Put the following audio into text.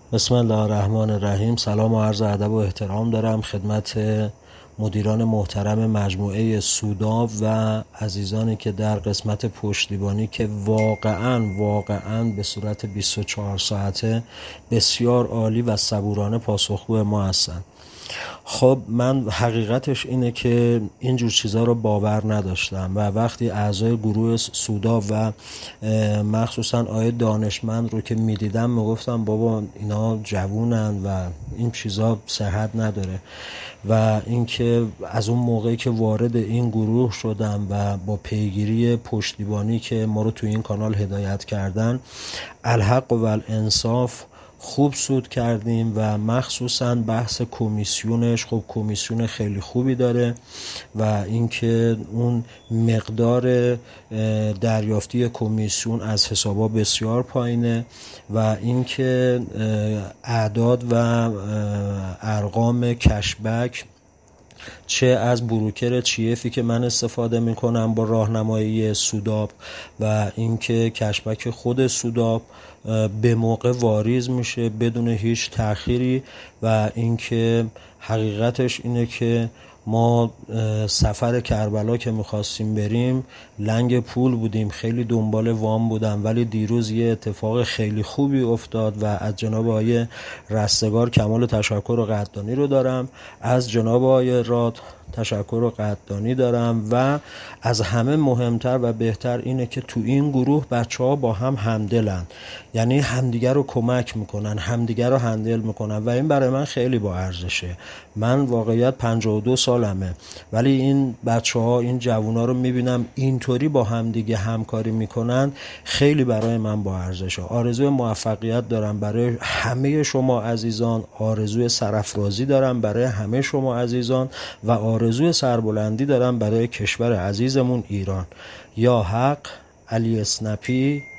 بسم الله الرحمن الرحیم. سلام و عرض ادب و احترام دارم خدمت مدیران محترم مجموعه سوداب و عزیزانی که در قسمت پشتیبانی که واقعاً به صورت 24 ساعته بسیار عالی و صبورانه پاسخگو ما هستند. خب من حقیقتش اینه که اینجور چیزا رو باور نداشتم و وقتی اعضای گروه سوداب و مخصوصا آیه دانشمند رو که میدیدم میگفتم بابا اینا جوونن و این چیزا صحت نداره. و اینکه از اون موقعی که وارد این گروه شدم و با پیگیری پشتیبانی که ما رو تو این کانال هدایت کردن، الحق و الانصاف خوب سود کردیم و مخصوصا بحث کمیسیونش، خب کمیسیون خیلی خوبی داره و اینکه اون مقدار دریافتی کمیسیون از حسابا بسیار پایینه و اینکه اعداد و ارقام کشبک چه از بروکر چیفی که من استفاده میکنم با راهنمایی سوداب و اینکه کشبک خود سوداب به موقع واریز میشه بدون هیچ تأخیری و اینکه حقیقتش اینه که ما سفر کربلا که میخواستیم بریم لنگ پول بودیم، خیلی دنبال وام بودم، ولی دیروز یه اتفاق خیلی خوبی افتاد و از جناب آقای رستگار کمال تشکر و قدردانی رو دارم، از جناب آقای راد تشکر و قدردانی دارم و از همه مهمتر و بهتر اینه که تو این گروه بچه‌ها با هم همدلن، یعنی همدیگر رو کمک میکنن، همدیگر رو هندل میکنن و این برای من خیلی با ارزشه. من واقعیت 52 سالمه ولی این بچه‌ها، این جوونا رو میبینم اینطوری با همدیگه همکاری میکنن، خیلی برای من با ارزشه. آرزوی موفقیت دارم برای همه شما عزیزان، آرزوی سرافرازی دارم برای همه شما عزیزان و آرزوی سربلندی دارم برای کشور عزیزمون ایران. یا حق، علی اسنپی،